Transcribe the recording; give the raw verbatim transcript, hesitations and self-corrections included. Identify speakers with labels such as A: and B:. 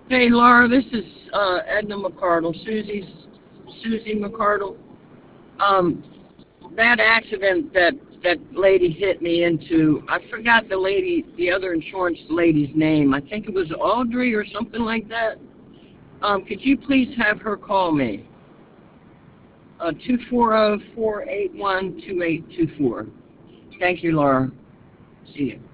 A: Hey, Laura, this is uh, Edna McCardle, Susie's Susie McCardle. Um, that accident that that lady hit me into, I forgot the lady, the other insurance lady's name. I think it was Audrey or something like that. Um, could you please have her call me? Uh, two four zero, four eight one, two eight two four. Thank you, Laura. See you.